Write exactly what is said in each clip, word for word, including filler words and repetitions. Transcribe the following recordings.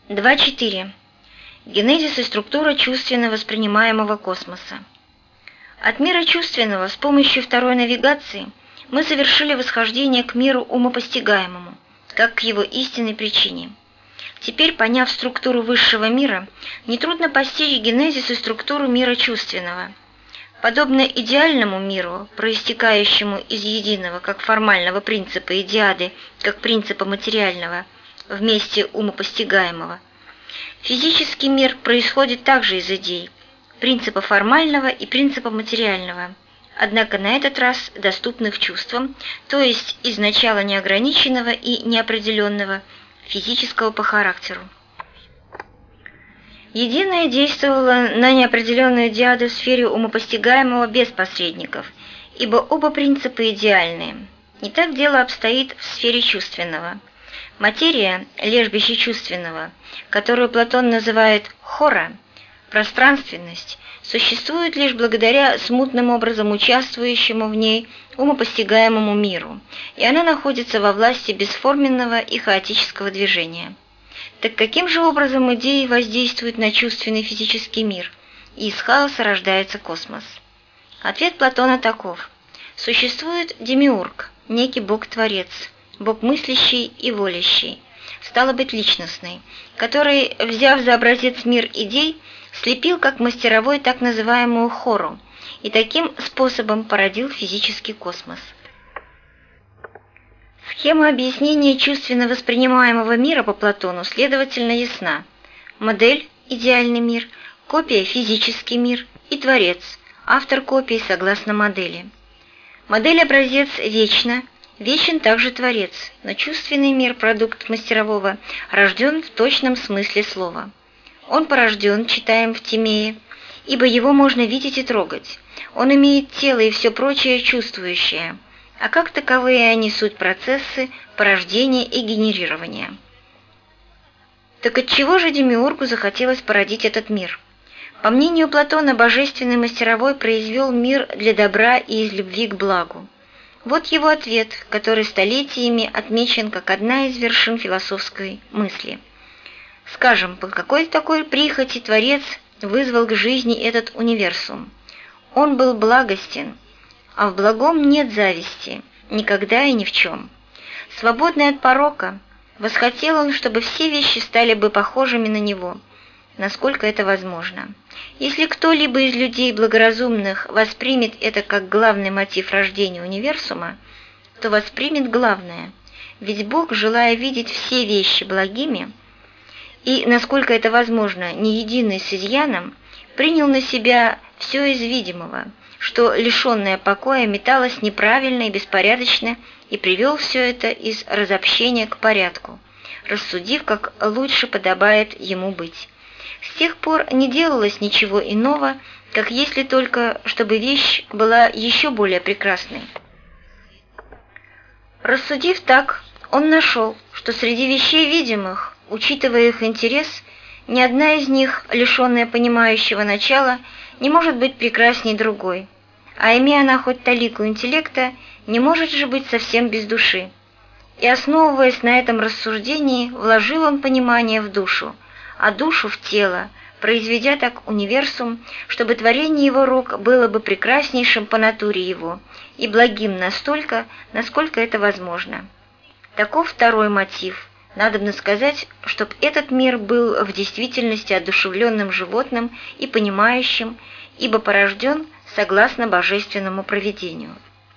два точка четыре. Генезис и структура чувственно воспринимаемого космоса. От мира чувственного с помощью второй навигации мы совершили восхождение к миру умопостигаемому, как к его истинной причине. Теперь, поняв структуру высшего мира, нетрудно постичь генезис и структуру мира чувственного. Подобно идеальному миру, проистекающему из единого как формального принципа идиады, как принципа материального, вместе умопостигаемого, физический мир происходит также из идей, принципа формального и принципа материального, однако на этот раз доступных чувствам, то есть изначала неограниченного и неопределенного, физического по характеру. Единое действовало на неопределенную диаду в сфере умопостигаемого без посредников, ибо оба принципа идеальные. Не так дело обстоит в сфере чувственного. Материя, лежбище чувственного, которую Платон называет хора, пространственность, существует лишь благодаря смутным образом участвующему в ней умопостигаемому миру, и она находится во власти бесформенного и хаотического движения. Так каким же образом идеи воздействуют на чувственный физический мир, и из хаоса рождается космос? Ответ Платона таков. Существует демиург, некий бог-творец, бог мыслящий и волящий, стало быть, личностный, который, взяв за образец мир идей, слепил как мастеровой так называемую хору и таким способом породил физический космос. Схема объяснения чувственно воспринимаемого мира по Платону следовательно ясна. Модель – идеальный мир, копия – физический мир и творец, автор копии согласно модели. Модель-образец вечна, вечен также творец, но чувственный мир, продукт мастерового, рожден в точном смысле слова. Он порожден, читаем в Тимее, ибо его можно видеть и трогать. Он имеет тело и все прочее чувствующее, а как таковые они суть процессы порождения и генерирования. Так отчего же демиургу захотелось породить этот мир? По мнению Платона, божественный мастеровой произвел мир для добра и из любви к благу. Вот его ответ, который столетиями отмечен как одна из вершин философской мысли. Скажем, по какой такой прихоти Творец вызвал к жизни этот универсум? Он был благостен, а в благом нет зависти, никогда и ни в чем. Свободный от порока, восхотел он, чтобы все вещи стали бы похожими на него, насколько это возможно. Если кто-либо из людей благоразумных воспримет это как главный мотив рождения универсума, то воспримет главное, ведь Бог, желая видеть все вещи благими, и, насколько это возможно, не единый с изъяном, принял на себя все из видимого, что, лишенное покоя, металось неправильно и беспорядочно, и привел все это из разобщения к порядку, рассудив, как лучше подобает ему быть. С тех пор не делалось ничего иного, как если только, чтобы вещь была еще более прекрасной. Рассудив так, он нашел, что среди вещей видимых, учитывая их интерес, ни одна из них, лишенная понимающего начала, не может быть прекрасней другой, а имея она хоть талику интеллекта, не может же быть совсем без души. И, основываясь на этом рассуждении, вложил он понимание в душу, а душу в тело, произведя так универсум, чтобы творение его рук было бы прекраснейшим по натуре его и благим настолько, насколько это возможно. Таков второй мотив. Надобно сказать, чтоб этот мир был в действительности одушевленным животным и понимающим, ибо порожден согласно божественному провидению.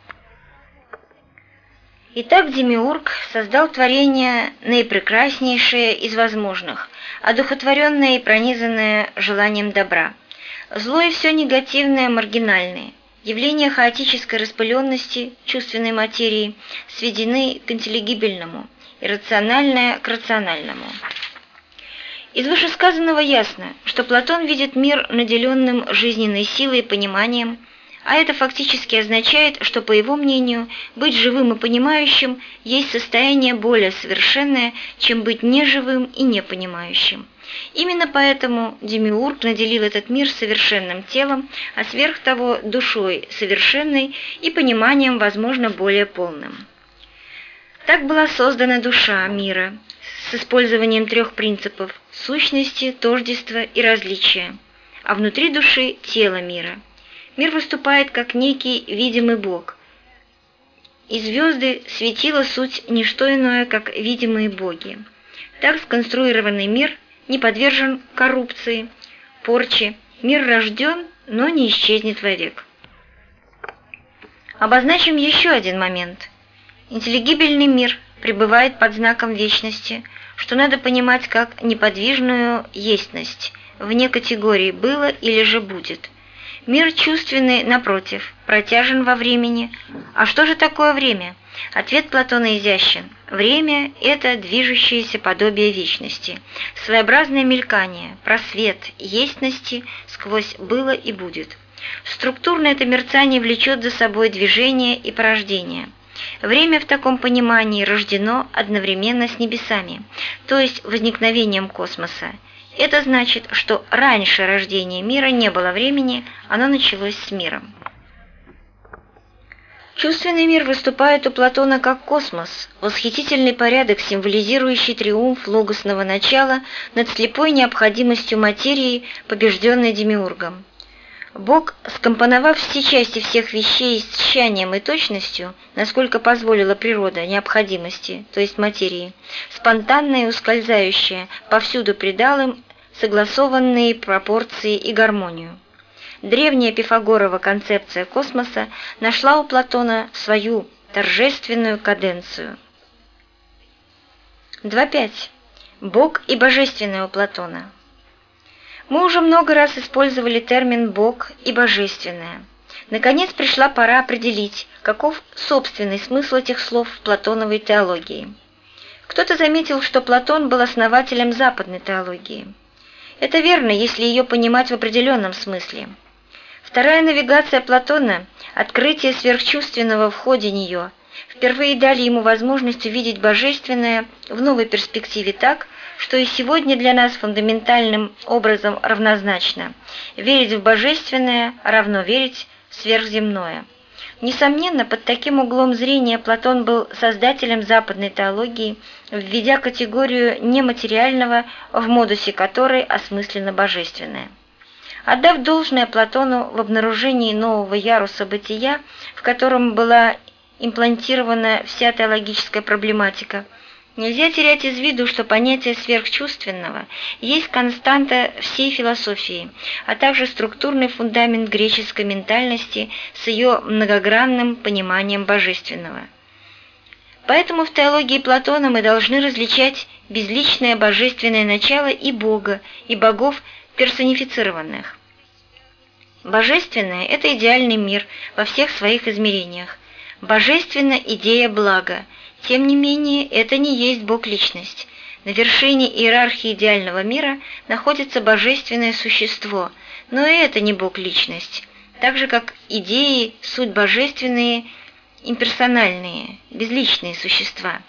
Итак, демиург создал творение наипрекраснейшее из возможных, одухотворенное и пронизанное желанием добра. Зло и все негативное маргинальное, явления хаотической распыленности чувственной материи сведены к интеллигибельному, иррациональное к рациональному. Из вышесказанного ясно, что Платон видит мир наделенным жизненной силой и пониманием, а это фактически означает, что, по его мнению, быть живым и понимающим есть состояние более совершенное, чем быть неживым и непонимающим. Именно поэтому демиург наделил этот мир совершенным телом, а сверх того душой совершенной и пониманием, возможно, более полным. Так была создана душа мира, с использованием трех принципов – сущности, тождества и различия, а внутри души – тело мира. Мир выступает как некий видимый Бог, и звезды, светила суть – не что иное, как видимые боги. Так сконструированный мир не подвержен коррупции, порче, мир рожден, но не исчезнет вовек. Обозначим еще один момент. Интеллигибельный мир пребывает под знаком вечности, что надо понимать как неподвижную естьность, вне категории «было» или же «будет». Мир чувственный, напротив, протяжен во времени. А что же такое время? Ответ Платона изящен. Время – это движущееся подобие вечности, своеобразное мелькание, просвет естьности сквозь «было» и «будет». Структурно это мерцание влечет за собой движение и порождение. Время в таком понимании рождено одновременно с небесами, то есть возникновением космоса. Это значит, что раньше рождения мира не было времени, оно началось с миром. Чувственный мир выступает у Платона как космос, восхитительный порядок, символизирующий триумф логосного начала над слепой необходимостью материи, побежденной демиургом. Бог, скомпоновав все части всех вещей с тщанием и точностью, насколько позволила природа необходимости, то есть материи, спонтанное и ускользающее, повсюду придал им согласованные пропорции и гармонию. Древняя Пифагорова концепция космоса нашла у Платона свою торжественную каденцию. два пять. Бог и божественное у Платона. Мы уже много раз использовали термин «бог» и «божественное». Наконец пришла пора определить, каков собственный смысл этих слов в платоновой теологии. Кто-то заметил, что Платон был основателем западной теологии. Это верно, если ее понимать в определенном смысле. Вторая навигация Платона, открытие сверхчувственного в ходе нее, впервые дали ему возможность увидеть божественное в новой перспективе так, что и сегодня для нас фундаментальным образом равнозначно. Верить в божественное равно верить в сверхземное. Несомненно, под таким углом зрения Платон был создателем западной теологии, введя категорию нематериального, в модусе которой осмысленно божественное. Отдав должное Платону в обнаружении нового яруса бытия, в котором была имплантирована вся теологическая проблематика, нельзя терять из виду, что понятие сверхчувственного есть константа всей философии, а также структурный фундамент греческой ментальности с ее многогранным пониманием божественного. Поэтому в теологии Платона мы должны различать безличное божественное начало и Бога, и богов персонифицированных. Божественное – это идеальный мир во всех своих измерениях. Божественна идея блага. Тем не менее, это не есть Бог-личность. На вершине иерархии идеального мира находится божественное существо, но и это не Бог-личность, так же как идеи – суть божественные, имперсональные, безличные существа.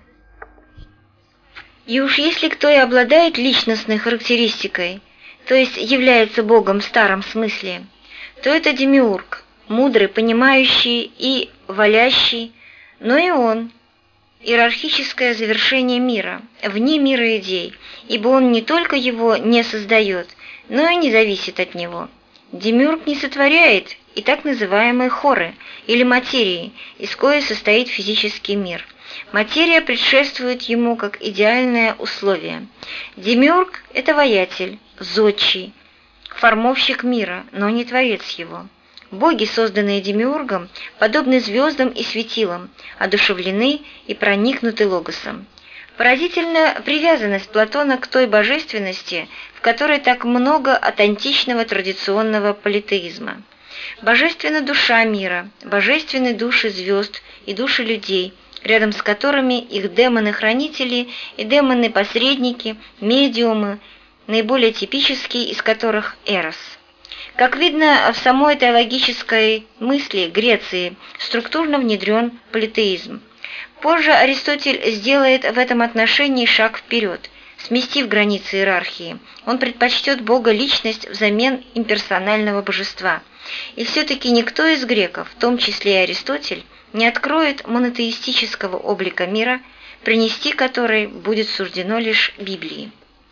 И уж если кто и обладает личностной характеристикой, то есть является Богом в старом смысле, то это демиург, мудрый, понимающий и валящий, но и он – иерархическое завершение мира, вне мира идей, ибо он не только его не создает, но и не зависит от него. Демиург не сотворяет и так называемые хоры, или материи, из коей состоит физический мир. Материя предшествует ему как идеальное условие. Демиург – это воятель, зодчий, формовщик мира, но не творец его. Боги, созданные демиургом, подобны звездам и светилам, одушевлены и проникнуты логосом. Поразительна привязанность Платона к той божественности, в которой так много от античного традиционного политеизма. Божественна душа мира, божественны души звезд и души людей, рядом с которыми их демоны-хранители и демоны-посредники, медиумы, наиболее типические из которых Эрос. Как видно, в самой теологической мысли Греции структурно внедрен политеизм. Позже Аристотель сделает в этом отношении шаг вперед, сместив границы иерархии. Он предпочтет Бога-личность взамен имперсонального божества. И все-таки никто из греков, в том числе и Аристотель, не откроет монотеистического облика мира, принести который будет суждено лишь Библии.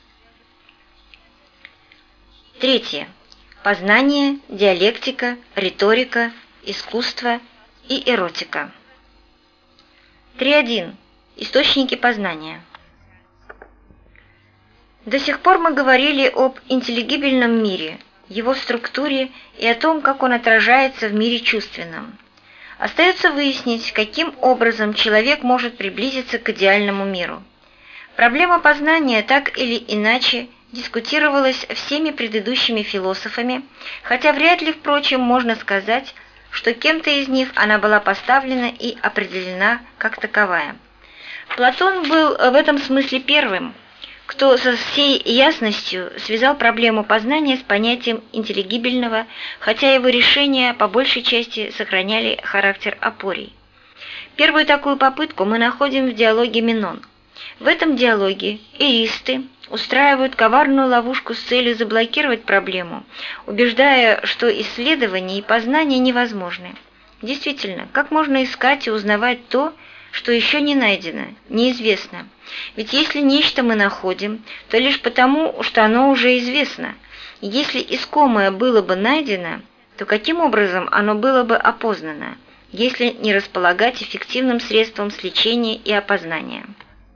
Третье. Познание, диалектика, риторика, искусство и эротика. три один. Источники познания. До сих пор мы говорили об интеллигибельном мире, его структуре и о том, как он отражается в мире чувственном. Остается выяснить, каким образом человек может приблизиться к идеальному миру. Проблема познания так или иначе дискутировалась всеми предыдущими философами, хотя вряд ли, впрочем, можно сказать, что кем-то из них она была поставлена и определена как таковая. Платон был в этом смысле первым, кто со всей ясностью связал проблему познания с понятием интеллигибельного, хотя его решения по большей части сохраняли характер апорий. Первую такую попытку мы находим в диалоге Менон. В этом диалоге эристы устраивают коварную ловушку с целью заблокировать проблему, убеждая, что исследование и познание невозможны. Действительно, как можно искать и узнавать то, что еще не найдено, неизвестно? Ведь если нечто мы находим, то лишь потому, что оно уже известно. И если искомое было бы найдено, то каким образом оно было бы опознано, если не располагать эффективным средством сличения и опознания?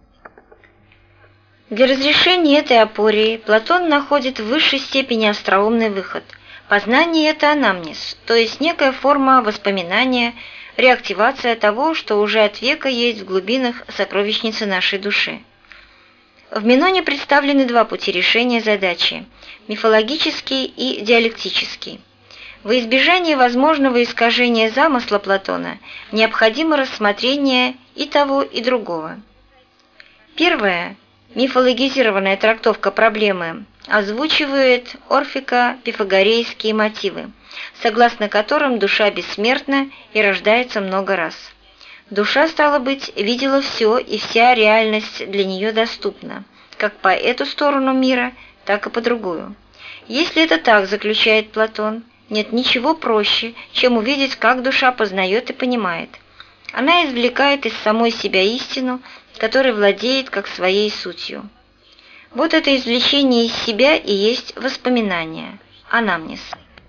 Для разрешения этой апории Платон находит в высшей степени остроумный выход. Познание – это анамнез, то есть некая форма воспоминания, реактивация того, что уже от века есть в глубинах сокровищницы нашей души. В Меноне представлены два пути решения задачи – мифологический и диалектический. Во избежание возможного искажения замысла Платона необходимо рассмотрение и того, и другого. Первое – мифологизированная трактовка проблемы озвучивает орфико-пифагорейские мотивы, согласно которым душа бессмертна и рождается много раз. Душа, стало быть, видела все, и вся реальность для нее доступна, как по эту сторону мира, так и по другую. Если это так, заключает Платон, нет ничего проще, чем увидеть, как душа познает и понимает. Она извлекает из самой себя истину, которой владеет как своей сутью. Вот это извлечение из себя и есть воспоминание, анамнез.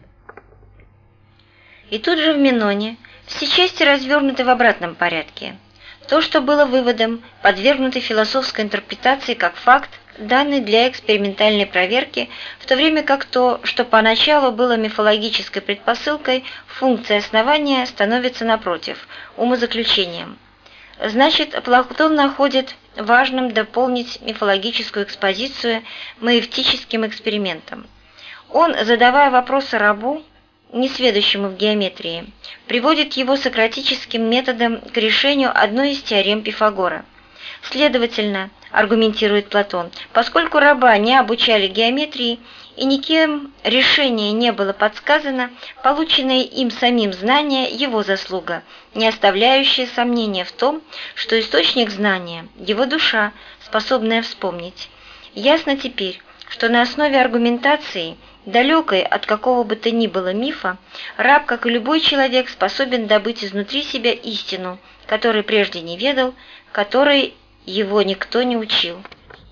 И тут же в Меноне все части развернуты в обратном порядке. То, что было выводом, подвергнуто философской интерпретации как факт, данный для экспериментальной проверки, в то время как то, что поначалу было мифологической предпосылкой, функцией основания, становится, напротив, умозаключением. Значит, Платон находит важным дополнить мифологическую экспозицию маевтическим экспериментом. Он, задавая вопросы рабу, несведущему в геометрии, приводит его сократическим методом к решению одной из теорем Пифагора. Следовательно, аргументирует Платон, поскольку раба не обучали геометрии и никем решение не было подсказано, полученное им самим знание – его заслуга, не оставляющая сомнения в том, что источник знания – его душа, способная вспомнить. Ясно теперь, что на основе аргументации, далекой от какого бы то ни было мифа, раб, как и любой человек, способен добыть изнутри себя истину, которой прежде не ведал, которой его никто не учил.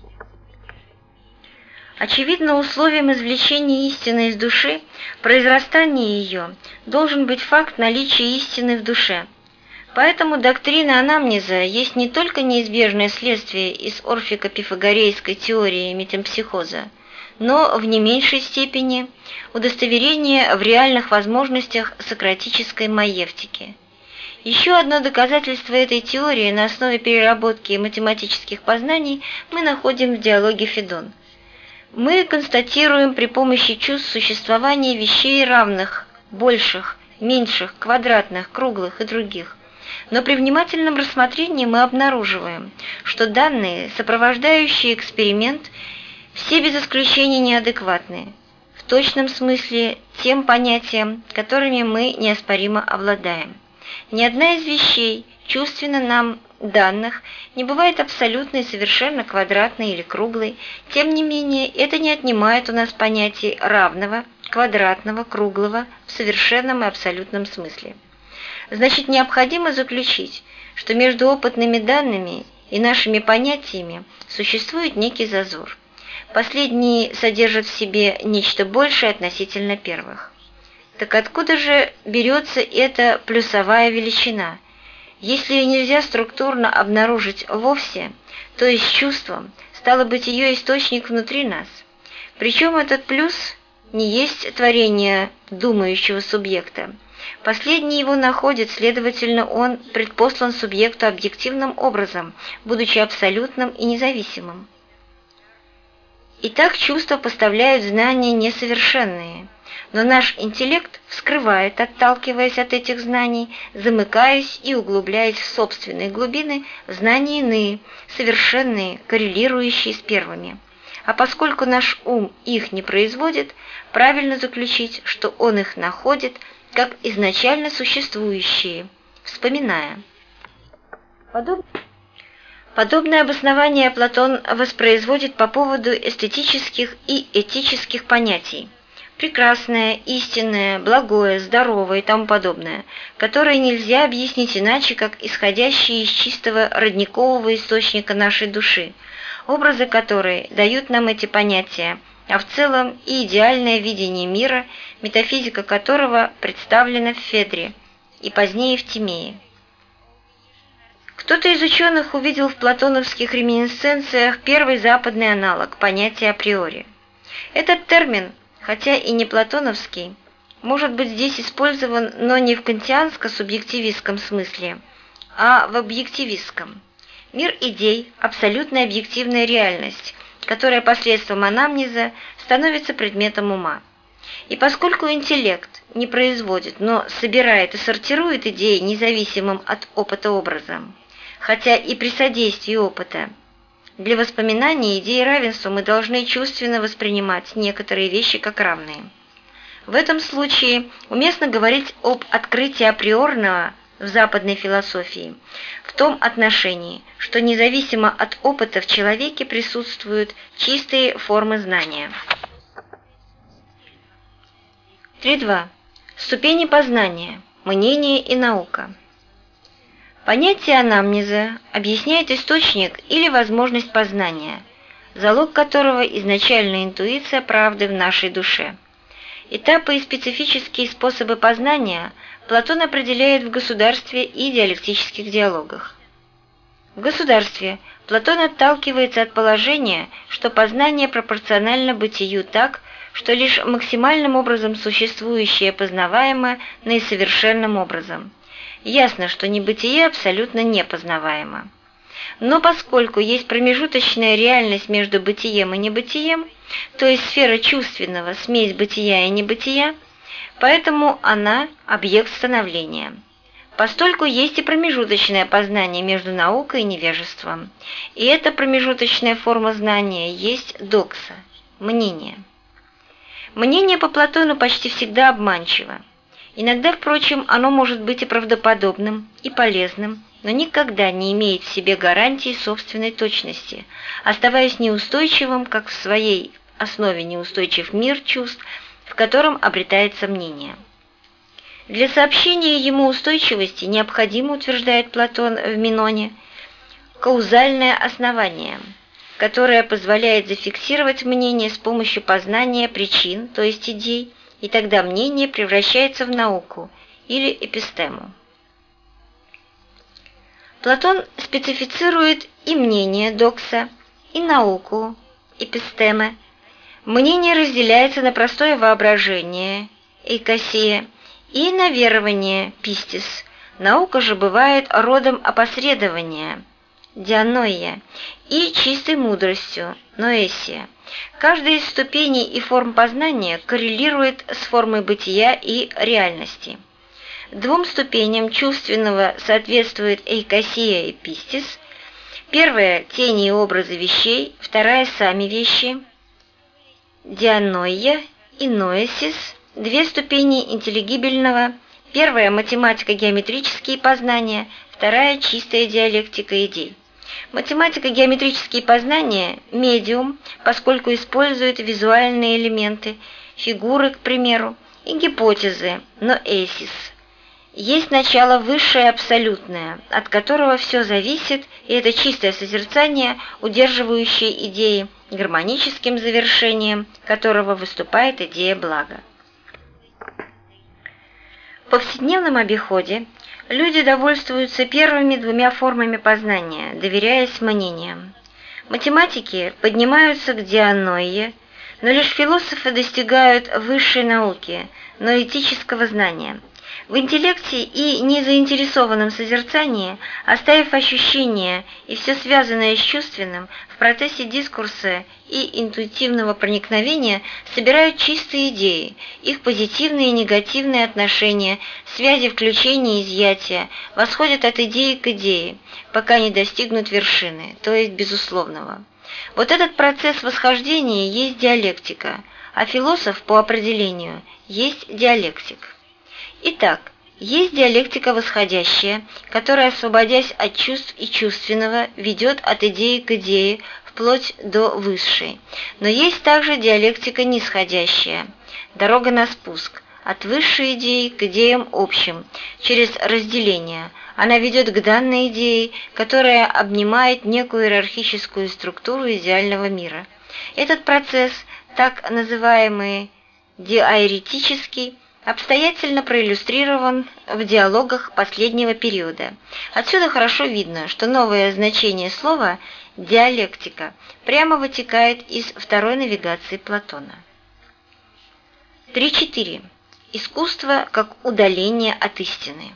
Очевидно, условием извлечения истины из души, произрастания ее, должен быть факт наличия истины в душе. Поэтому доктрина анамнеза есть не только неизбежное следствие из орфико-пифагорейской теории метемпсихоза, но в не меньшей степени удостоверение в реальных возможностях сократической маевтики. Еще одно доказательство этой теории на основе переработки математических познаний мы находим в диалоге Федон. Мы констатируем при помощи чувств существование вещей равных, больших, меньших, квадратных, круглых и других. Но при внимательном рассмотрении мы обнаруживаем, что данные, сопровождающие эксперимент, все без исключения неадекватны, в точном смысле тем понятиям, которыми мы неоспоримо обладаем. Ни одна из вещей, чувственно нам данных, не бывает абсолютной, совершенно квадратной или круглой, тем не менее это не отнимает у нас понятий равного, квадратного, круглого в совершенном и абсолютном смысле. Значит, необходимо заключить, что между опытными данными и нашими понятиями существует некий зазор. Последние содержат в себе нечто большее относительно первых. Так откуда же берется эта плюсовая величина? Если ее нельзя структурно обнаружить вовсе, то есть чувством, стало быть, ее источник внутри нас. Причем этот плюс не есть творение думающего субъекта. Последний его находит, следовательно, он предпослан субъекту объективным образом, будучи абсолютным и независимым. Итак, чувства поставляют знания несовершенные, но наш интеллект вскрывает, отталкиваясь от этих знаний, замыкаясь и углубляясь в собственные глубины, знания иные, совершенные, коррелирующие с первыми. А поскольку наш ум их не производит, правильно заключить, что он их находит как изначально существующие, вспоминая. Подоб... Подобное обоснование Платон воспроизводит по поводу эстетических и этических понятий. Прекрасное, истинное, благое, здоровое и тому подобное, которое нельзя объяснить иначе, как исходящие из чистого родникового источника нашей души, образы которые дают нам эти понятия, а в целом и идеальное видение мира, метафизика которого представлена в Федре и позднее в Тимее. Кто-то из ученых увидел в платоновских реминисценциях первый западный аналог понятия априори. Этот термин, хотя и не платоновский, может быть здесь использован, но не в кантианско-субъективистском смысле, а в объективистском. Мир идей – абсолютная объективная реальность, которая посредством анамнеза становится предметом ума. И поскольку интеллект не производит, но собирает и сортирует идеи независимым от опыта образом, хотя и при содействии опыта, для воспоминания идеи равенства мы должны чувственно воспринимать некоторые вещи как равные. В этом случае уместно говорить об открытии априорного в западной философии, в том отношении, что независимо от опыта в человеке присутствуют чистые формы знания. три два. Ступени познания, мнение и наука. Понятие анамнеза объясняет источник или возможность познания, залог которого изначальная интуиция правды в нашей душе. Этапы и специфические способы познания Платон определяет в государстве и диалектических диалогах. В государстве Платон отталкивается от положения, что познание пропорционально бытию так, что лишь максимальным образом существующее познаваемо наисовершенным образом. Ясно, что небытие абсолютно непознаваемо. Но поскольку есть промежуточная реальность между бытием и небытием, то есть сфера чувственного, смесь бытия и небытия, поэтому она – объект становления. Постольку есть и промежуточное познание между наукой и невежеством, и эта промежуточная форма знания есть докса – мнение. Мнение по Платону почти всегда обманчиво. Иногда, впрочем, оно может быть и правдоподобным, и полезным, но никогда не имеет в себе гарантии собственной точности, оставаясь неустойчивым, как в своей основе неустойчив мир чувств, в котором обретается мнение. Для сообщения ему устойчивости необходимо, утверждает Платон в Миноне, каузальное основание, которое позволяет зафиксировать мнение с помощью познания причин, то есть идей, и тогда мнение превращается в науку или эпистему. Платон специфицирует и мнение докса, и науку эпистемы. Мнение разделяется на простое воображение эйкосия и на верование пистис. Наука же бывает родом опосредования дианоия и чистой мудростью ноэсия. Каждая из ступеней и форм познания коррелирует с формой бытия и реальности. Двум ступеням чувственного соответствует эйкосия и пистис. Первая – тени и образы вещей, вторая – сами вещи, дианоия и ноэсис, две ступени интеллигибельного, первая – математико-геометрические познания, вторая – чистая диалектика идей. Математико-геометрические познания – медиум, поскольку использует визуальные элементы, фигуры, к примеру, и гипотезы, ноэсис, есть начало высшее абсолютное, от которого все зависит, и это чистое созерцание, удерживающее идеи, гармоническим завершением которого выступает идея блага. В повседневном обиходе люди довольствуются первыми двумя формами познания, доверяясь мнениям. Математики поднимаются к дианоие, но лишь философы достигают высшей науки, ноэтического знания. В интеллекте и незаинтересованном созерцании, оставив ощущения и все связанное с чувственным, в процессе дискурса и интуитивного проникновения собирают чистые идеи, их позитивные и негативные отношения, связи включения и изъятия, восходят от идеи к идее, пока не достигнут вершины, то есть безусловного. Вот этот процесс восхождения есть диалектика, а философ по определению есть диалектик. Итак, есть диалектика восходящая, которая, освободясь от чувств и чувственного, ведет от идеи к идее, вплоть до высшей. Но есть также диалектика нисходящая, дорога на спуск, от высшей идеи к идеям общим, через разделение. Она ведет к данной идее, которая обнимает некую иерархическую структуру идеального мира. Этот процесс, так называемый диаэретический, обстоятельно проиллюстрирован в диалогах последнего периода. Отсюда хорошо видно, что новое значение слова «диалектика» прямо вытекает из второй навигации Платона. три четыре. Искусство как удаление от истины.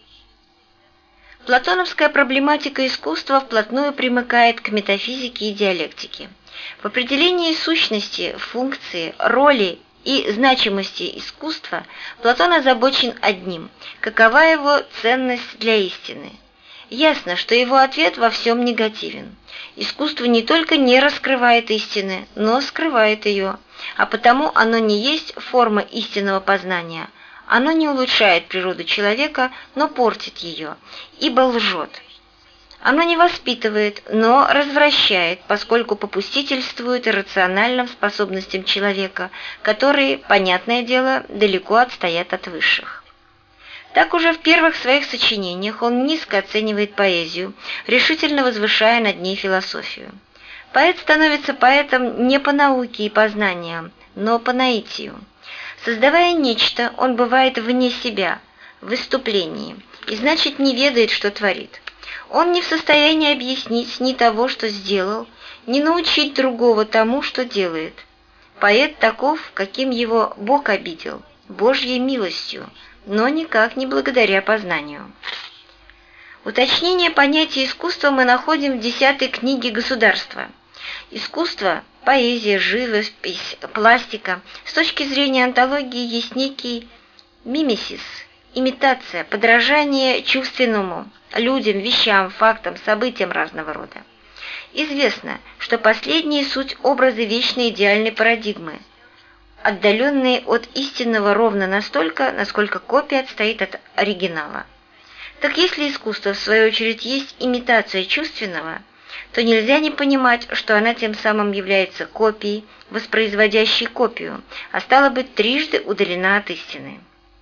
Платоновская проблематика искусства вплотную примыкает к метафизике и диалектике. В определении сущности, функции, роли и значимости искусства Платон озабочен одним – какова его ценность для истины. Ясно, что его ответ во всем негативен. Искусство не только не раскрывает истины, но скрывает ее, а потому оно не есть форма истинного познания. Оно не улучшает природу человека, но портит ее, ибо лжет. Оно не воспитывает, но развращает, поскольку попустительствует иррациональным способностям человека, которые, понятное дело, далеко отстоят от высших. Так уже в первых своих сочинениях он низко оценивает поэзию, решительно возвышая над ней философию. Поэт становится поэтом не по науке и познаниям, но по наитию. Создавая нечто, он бывает вне себя, в выступлении, и значит не ведает, что творит. Он не в состоянии объяснить ни того, что сделал, ни научить другого тому, что делает. Поэт таков, каким его Бог обидел, Божьей милостью, но никак не благодаря познанию. Уточнение понятия искусства мы находим в десятой книге «Государства». Искусство, поэзия, живопись, пластика с точки зрения онтологии есть некий мимесис, имитация, подражание чувственному, людям, вещам, фактам, событиям разного рода. Известно, что последние суть образы вечной идеальной парадигмы, отдаленные от истинного ровно настолько, насколько копия отстоит от оригинала. Так если искусство, в свою очередь, есть имитация чувственного, то нельзя не понимать, что она тем самым является копией, воспроизводящей копию, а стало быть, трижды удалена от истины.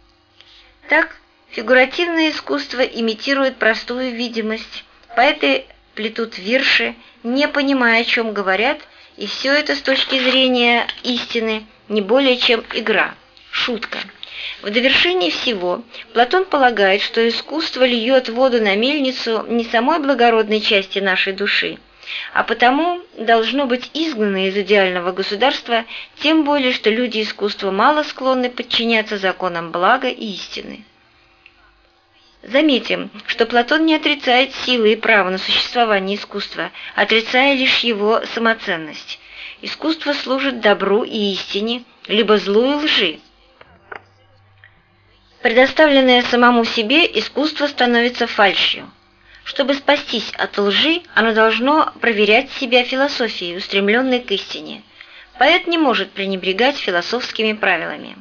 Так, фигуративное искусство имитирует простую видимость, поэты плетут вирши, не понимая, о чем говорят, и все это с точки зрения истины не более чем игра, шутка. В довершении всего Платон полагает, что искусство льет воду на мельницу не самой благородной части нашей души, а потому должно быть изгнано из идеального государства, тем более, что люди искусства мало склонны подчиняться законам блага и истины. Заметим, что Платон не отрицает силы и право на существование искусства, отрицая лишь его самоценность. Искусство служит добру и истине, либо злу и лжи. Предоставленное самому себе, искусство становится фальшью. Чтобы спастись от лжи, оно должно проверять себя философией, устремленной к истине. Поэт не может пренебрегать философскими правилами.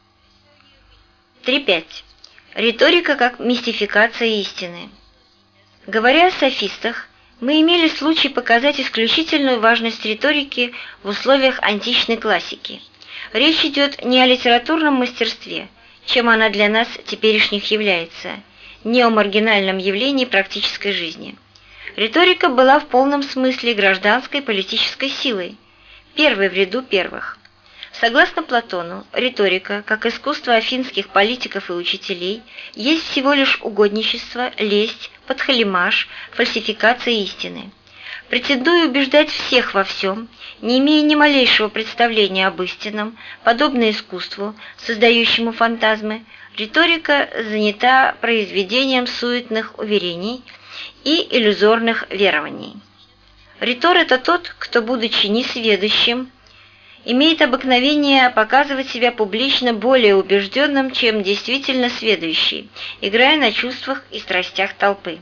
три пять. Риторика как мистификация истины. Говоря о софистах, мы имели случай показать исключительную важность риторики в условиях античной классики. Речь идет не о литературном мастерстве, чем она для нас теперешних является, неомаргинальном явлении практической жизни. Риторика была в полном смысле гражданской политической силой, первой в ряду первых. Согласно Платону, риторика, как искусство афинских политиков и учителей, есть всего лишь угодничество, лесть, подхалимаш, фальсификация истины. Претендуя убеждать всех во всем, не имея ни малейшего представления об истинном, подобно искусству, создающему фантазмы, риторика занята произведением суетных уверений и иллюзорных верований. Ритор – это тот, кто, будучи несведущим, имеет обыкновение показывать себя публично более убежденным, чем действительно сведущий, играя на чувствах и страстях толпы.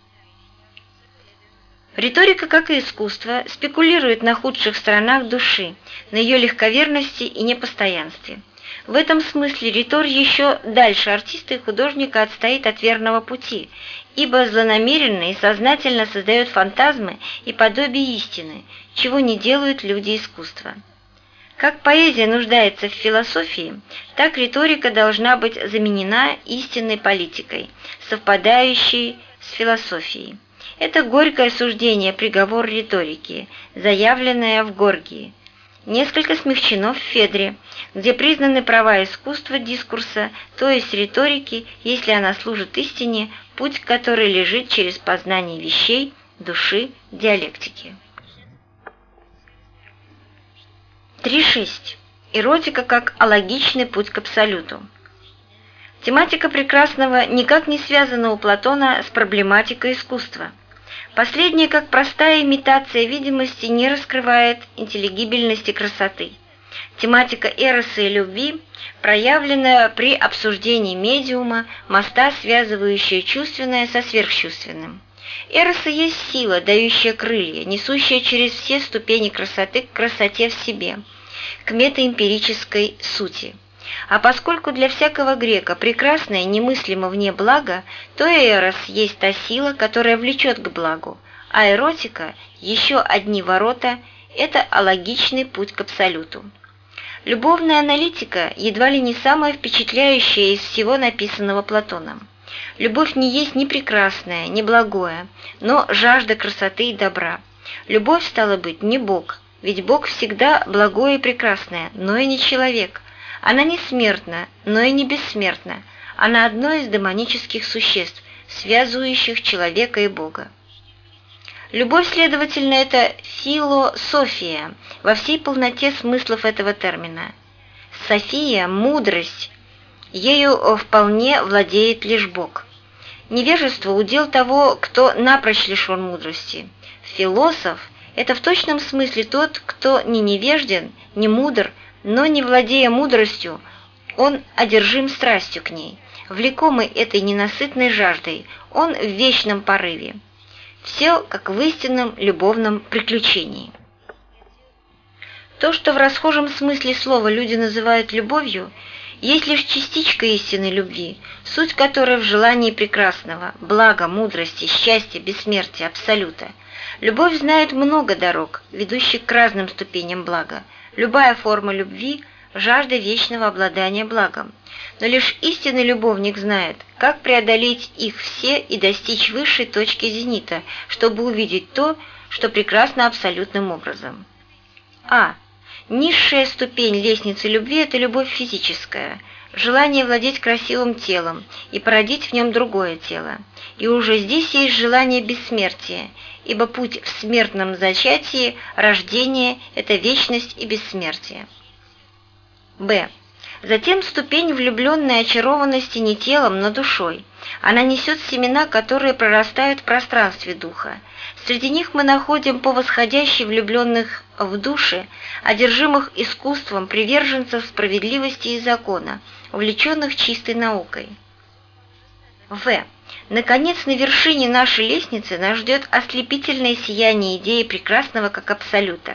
Риторика, как и искусство, спекулирует на худших сторонах души, на ее легковерности и непостоянстве. В этом смысле ритор еще дальше артиста и художника отстоит от верного пути, ибо злонамеренно и сознательно создает фантазмы и подобие истины, чего не делают люди искусства. Как поэзия нуждается в философии, так риторика должна быть заменена истинной политикой, совпадающей с философией. Это горькое суждение, приговор риторики, заявленное в Горгии. Несколько смягчено в Федре, где признаны права искусства дискурса, то есть риторики, если она служит истине, путь которой лежит через познание вещей, души, диалектики. три шесть. Эротика как алогичный путь к абсолюту. Тематика прекрасного никак не связана у Платона с проблематикой искусства. Последняя, как простая имитация видимости, не раскрывает интеллигибельности красоты. Тематика эроса и любви проявлена при обсуждении медиума, моста, связывающая чувственное со сверхчувственным. Эроса есть сила, дающая крылья, несущая через все ступени красоты к красоте в себе, к метаэмпирической сути. А поскольку для всякого грека прекрасное немыслимо вне блага, то эрос есть та сила, которая влечет к благу, а эротика – еще одни ворота – это алогичный путь к абсолюту. Любовная аналитика едва ли не самая впечатляющая из всего написанного Платоном. Любовь не есть ни прекрасное, ни благое, но жажда красоты и добра. Любовь, стало быть, не Бог, ведь Бог всегда благое и прекрасное, но и не человек. Она не смертна, но и не бессмертна. Она одно из демонических существ, связывающих человека и Бога. Любовь, следовательно, это философия во всей полноте смыслов этого термина. София – мудрость, ею вполне владеет лишь Бог. Невежество – удел того, кто напрочь лишен мудрости. Философ – это в точном смысле тот, кто не невежден, не мудр, но, не владея мудростью, он одержим страстью к ней, влекомый этой ненасытной жаждой, он в вечном порыве. Все как в истинном любовном приключении. То, что в расхожем смысле слова люди называют любовью, есть лишь частичка истинной любви, суть которой в желании прекрасного, блага, мудрости, счастья, бессмертия, абсолюта. Любовь знает много дорог, ведущих к разным ступеням блага. Любая форма любви – жажда вечного обладания благом. Но лишь истинный любовник знает, как преодолеть их все и достичь высшей точки зенита, чтобы увидеть то, что прекрасно абсолютным образом. А. Низшая ступень лестницы любви – это любовь физическая, желание владеть красивым телом и породить в нем другое тело. И уже здесь есть желание бессмертия, ибо путь в смертном зачатии, рождение – это вечность и бессмертие. Б. Затем ступень влюбленной очарованности не телом, но душой. Она несет семена, которые прорастают в пространстве духа. Среди них мы находим по восходящей влюбленных в души, одержимых искусством, приверженцев справедливости и закона, увлеченных чистой наукой. В. Наконец, на вершине нашей лестницы нас ждет ослепительное сияние идеи прекрасного как абсолюта.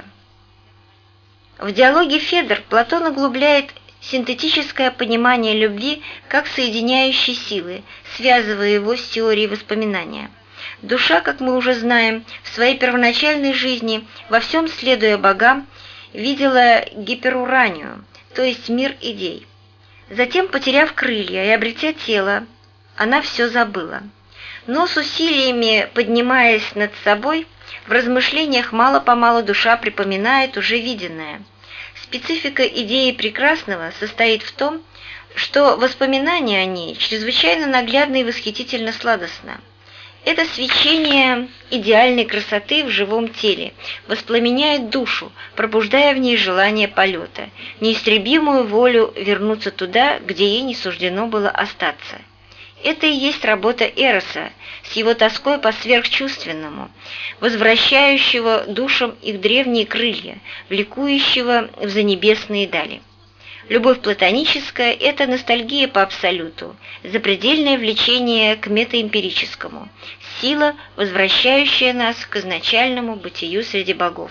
В диалоге «Федр» Платон углубляет синтетическое понимание любви как соединяющей силы, связывая его с теорией воспоминания. Душа, как мы уже знаем, в своей первоначальной жизни, во всем следуя богам, видела гиперуранию, то есть мир идей. Затем, потеряв крылья и обретя тело, она все забыла. Но с усилиями, поднимаясь над собой, в размышлениях мало-помалу душа припоминает уже виденное. Специфика идеи прекрасного состоит в том, что воспоминание о ней чрезвычайно наглядно и восхитительно сладостно. Это свечение идеальной красоты в живом теле воспламеняет душу, пробуждая в ней желание полета, неистребимую волю вернуться туда, где ей не суждено было остаться. Это и есть работа Эроса с его тоской по сверхчувственному, возвращающего душам их древние крылья, влекующего в занебесные дали. Любовь платоническая – это ностальгия по абсолюту, запредельное влечение к метаэмпирическому, сила, возвращающая нас к изначальному бытию среди богов.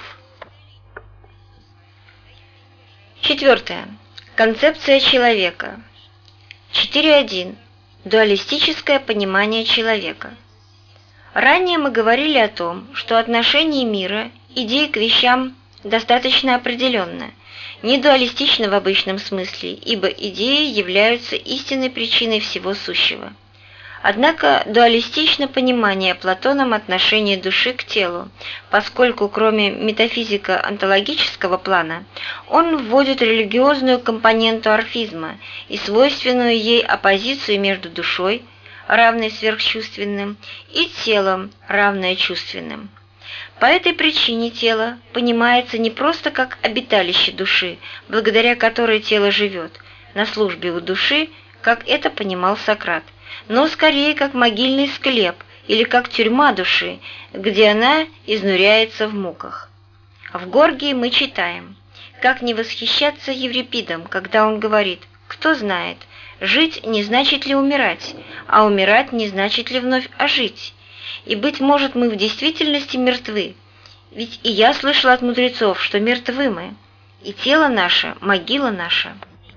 Четвертое. Концепция человека. четыре один. Дуалистическое понимание человека. Ранее мы говорили о том, что отношение мира, идеи к вещам достаточно определенно, не дуалистично в обычном смысле, ибо идеи являются истинной причиной всего сущего. Однако дуалистично понимание Платоном отношения души к телу, поскольку кроме метафизико-онтологического плана он вводит религиозную компоненту орфизма и свойственную ей оппозицию между душой, равной сверхчувственным, и телом, равное чувственным. По этой причине тело понимается не просто как обиталище души, благодаря которой тело живет, на службе у души, как это понимал Сократ, но скорее как могильный склеп или как тюрьма души, где она изнуряется в муках. В Горгии мы читаем: как не восхищаться Еврипидом, когда он говорит: «Кто знает, жить не значит ли умирать, а умирать не значит ли вновь ожить? И, быть может, мы в действительности мертвы, ведь и я слышал от мудрецов, что мертвы мы, и тело наше – могила наша».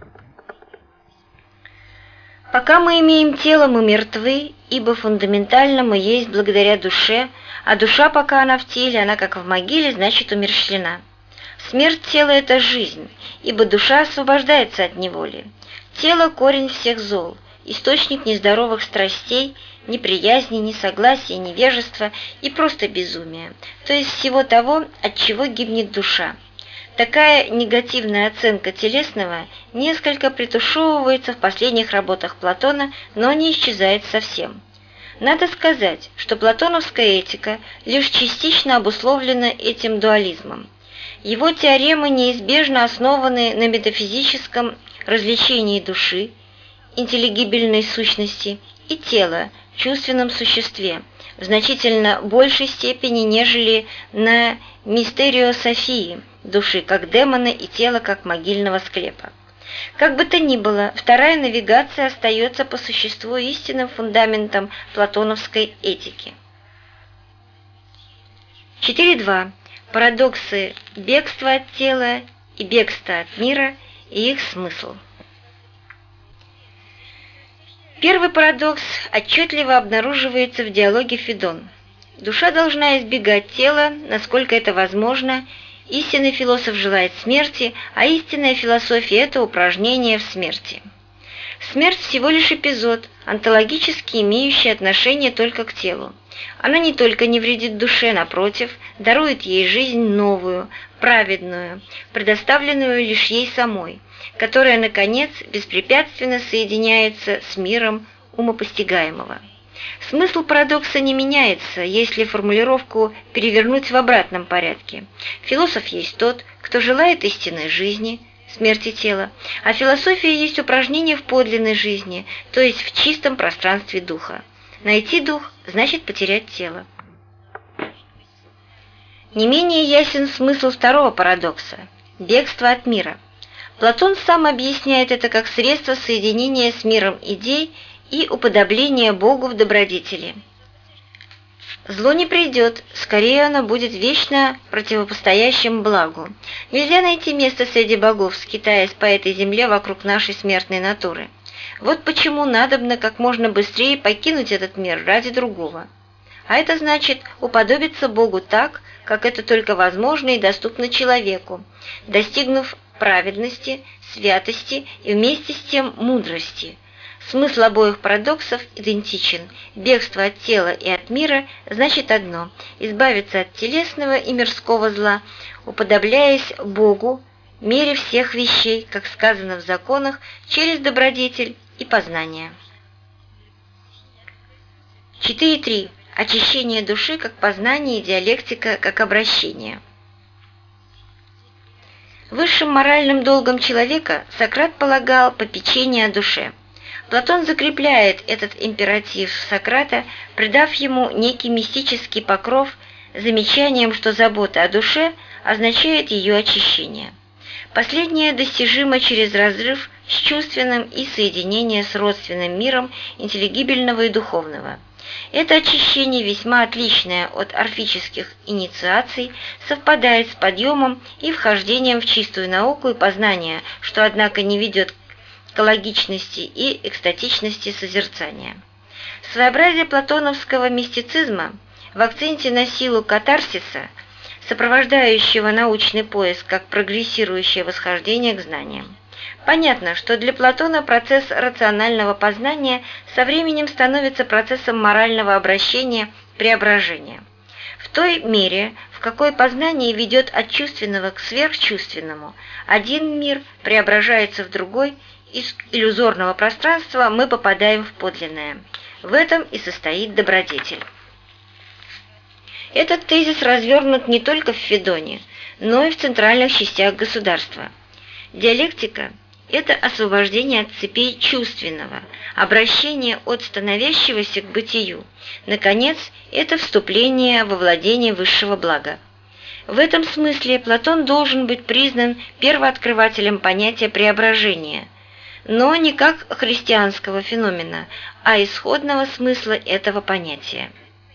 Пока мы имеем тело, мы мертвы, ибо фундаментально мы есть благодаря душе, а душа, пока она в теле, она как в могиле, значит умерщвлена. Смерть тела – это жизнь, ибо душа освобождается от неволи. Тело – корень всех зол, источник нездоровых страстей, неприязни, несогласия, невежества и просто безумия, то есть всего того, от чего гибнет душа. Такая негативная оценка телесного несколько притушевывается в последних работах Платона, но не исчезает совсем. Надо сказать, что платоновская этика лишь частично обусловлена этим дуализмом. Его теоремы неизбежно основаны на метафизическом развлечении души, интеллигибельной сущности, и тела, чувственном существе, в значительно большей степени, нежели на мистериософии души как демона и тела как могильного склепа. Как бы то ни было, вторая навигация остается по существу истинным фундаментом платоновской этики. четыре два. Парадоксы бегства от тела и бегства от мира и их смысл. Первый парадокс отчетливо обнаруживается в диалоге Федон. Душа должна избегать тела, насколько это возможно. Истинный философ желает смерти, а истинная философия – это упражнение в смерти. Смерть всего лишь эпизод, онтологически имеющий отношение только к телу. Она не только не вредит душе, напротив, дарует ей жизнь новую, праведную, предоставленную лишь ей самой, которая, наконец, беспрепятственно соединяется с миром умопостигаемого. Смысл парадокса не меняется, если формулировку перевернуть в обратном порядке. Философ есть тот, кто желает истинной жизни, смерти тела, а философия есть упражнение в подлинной жизни, то есть в чистом пространстве духа. Найти дух значит потерять тело. Не менее ясен смысл второго парадокса – бегство от мира. Платон сам объясняет это как средство соединения с миром идей и уподобления Богу в добродетели. Зло не придет, скорее оно будет вечно противопостоящим благу. Нельзя найти место среди богов, скитаясь по этой земле вокруг нашей смертной натуры. Вот почему надобно как можно быстрее покинуть этот мир ради другого. А это значит уподобиться Богу так, как это только возможно и доступно человеку, достигнув праведности, святости и вместе с тем мудрости. Смысл обоих парадоксов идентичен. Бегство от тела и от мира значит одно – избавиться от телесного и мирского зла, уподобляясь Богу, мере всех вещей, как сказано в законах, через добродетель и познание. четыре три. Очищение души как познание и диалектика как обращение. Высшим моральным долгом человека Сократ полагал попечение о душе. Платон закрепляет этот императив Сократа, придав ему некий мистический покров, замечанием, что забота о душе означает ее очищение. Последнее достижимо через разрыв с чувственным и соединение с родственным миром интеллигибельного и духовного. Это очищение, весьма отличное от орфических инициаций, совпадает с подъемом и вхождением в чистую науку и познание, что, однако, не ведет к логичности и экстатичности созерцания. Своеобразие платоновского мистицизма в акценте на силу катарсиса, сопровождающего научный поиск как прогрессирующее восхождение к знаниям. Понятно, что для Платона процесс рационального познания со временем становится процессом морального обращения, преображения. В той мере, в какой познание ведет от чувственного к сверхчувственному, один мир преображается в другой, из иллюзорного пространства мы попадаем в подлинное. В этом и состоит добродетель. Этот тезис развернут не только в Федоне, но и в центральных частях государства. Диалектика – это освобождение от цепей чувственного, обращение от становящегося к бытию. Наконец, это вступление во владение высшего блага. В этом смысле Платон должен быть признан первооткрывателем понятия преображения, но не как христианского феномена, а исходного смысла этого понятия.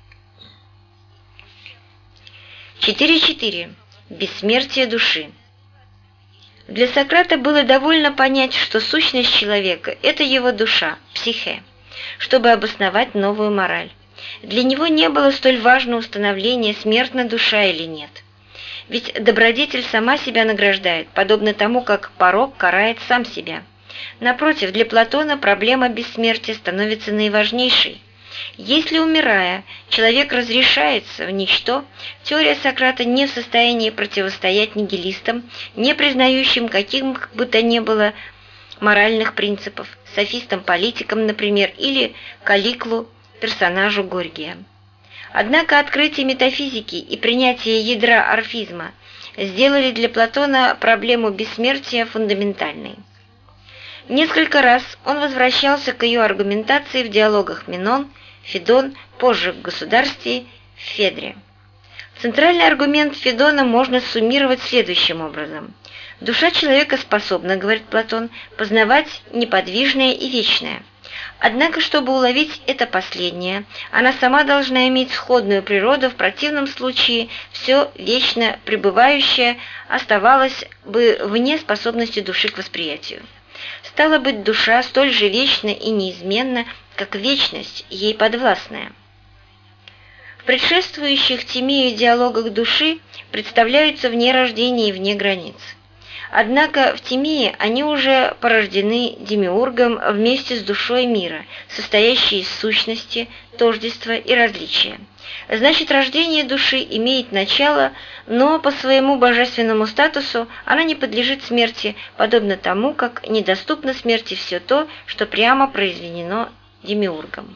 четыре четыре. Бессмертие души. Для Сократа было довольно понять, что сущность человека – это его душа, психе, чтобы обосновать новую мораль. Для него не было столь важно установление, смертна душа или нет. Ведь добродетель сама себя награждает, подобно тому, как порок карает сам себя. Напротив, для Платона проблема бессмертия становится наиважнейшей. Если, умирая, человек разрешается в ничто, теория Сократа не в состоянии противостоять нигилистам, не признающим каких бы то ни было моральных принципов, софистам-политикам, например, или Каликлу, персонажу Горгия. Однако открытие метафизики и принятие ядра орфизма сделали для Платона проблему бессмертия фундаментальной. Несколько раз он возвращался к ее аргументации в диалогах Минон, Федон, позже в «Государстве», в Федре. Центральный аргумент Федона можно суммировать следующим образом. Душа человека способна, говорит Платон, познавать неподвижное и вечное. Однако, чтобы уловить это последнее, она сама должна иметь сходную природу, в противном случае все вечно пребывающее оставалось бы вне способности души к восприятию. Стало быть, душа столь же вечна и неизменна, как вечность, ей подвластная. В предшествующих Тимею диалогах души представляются вне рождения и вне границ. Однако в Тимее они уже порождены демиургом вместе с душой мира, состоящей из сущности, тождества и различия. Значит, рождение души имеет начало, но по своему божественному статусу она не подлежит смерти, подобно тому, как недоступно смерти все то, что прямо произведено демиургом.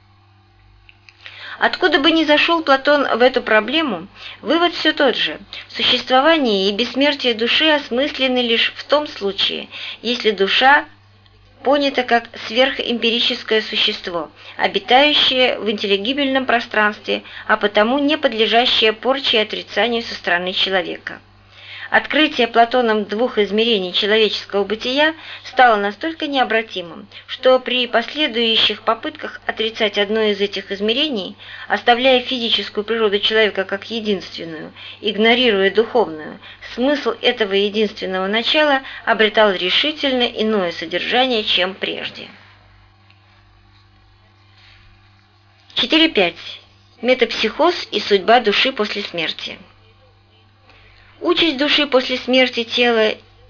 Откуда бы ни зашел Платон в эту проблему, вывод все тот же. Существование и бессмертие души осмыслены лишь в том случае, если душа понята как сверхэмпирическое существо, обитающее в интеллигибельном пространстве, а потому не подлежащее порче и отрицанию со стороны человека. Открытие Платоном двух измерений человеческого бытия стало настолько необратимым, что при последующих попытках отрицать одно из этих измерений, оставляя физическую природу человека как единственную, игнорируя духовную, смысл этого единственного начала обретал решительно иное содержание, чем прежде. четыре пять. Метапсихоз и судьба души после смерти. Участь души после смерти тела